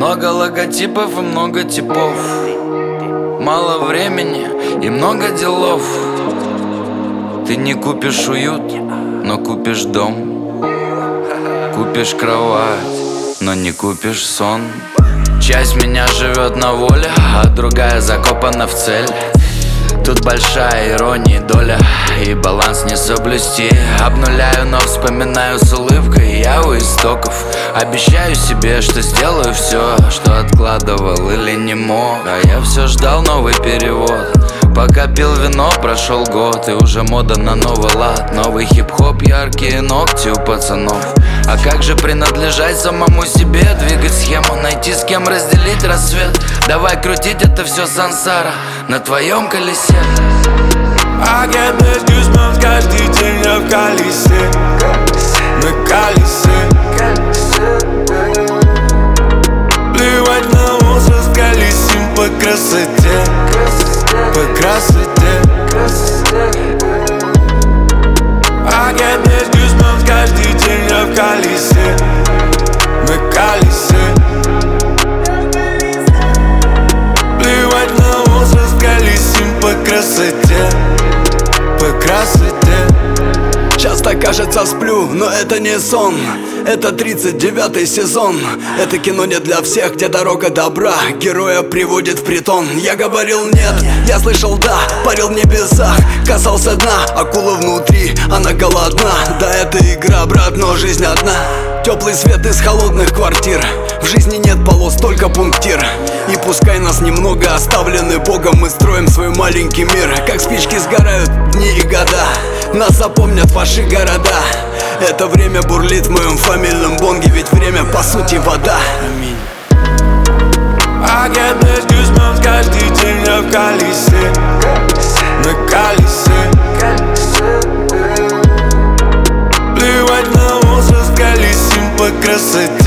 Много логотипов и много типов, мало времени и много делов. Ты не купишь уют, но купишь дом. Купишь кровать, но не купишь сон. Часть меня живет на воле, а другая закопана в цель. Тут большая ирония, доля и баланс не соблюсти. Обнуляю, но вспоминаю с улыбкой, я у истоков. Обещаю себе, что сделаю все, что откладывал или не мог. А я все ждал новый перевод. Пока пил вино, прошел год, и уже мода на новый лад. Новый хип-хоп, яркие ногти у пацанов. А как же принадлежать самому себе? Двигать схему, найти с кем разделить рассвет. Давай крутить это все сансара на твоем колесе. I get the goosebumps каждый день, я в колесе. На колесе. Плевать на возраст, колесим по красоте. По красоте. I get the goosebumps каждый день, я в колесе. На колесе. Плевать на возраст, колесим по красоте. По красоте. Часто кажется сплю, но это не сон. Это 39-й сезон. Это кино не для всех, где дорога добра героя приводит в притон. Я говорил нет, я слышал да, парил в небесах, касался дна, акула внутри, она голодна. Да, это игра, брат, но жизнь одна. Теплый свет из холодных квартир. В жизни нет полос, только пунктир. И пускай нас немного оставлены Богом, мы строим свой маленький мир. Как спички сгорают дни и года, нас запомнят ваши города. Это время бурлит в моем фамильном бонге, ведь время по сути вода. Аминь. I get the goosebumps каждый день, я в колесе. На колесе. Плевать на возраст, колесим по красоте.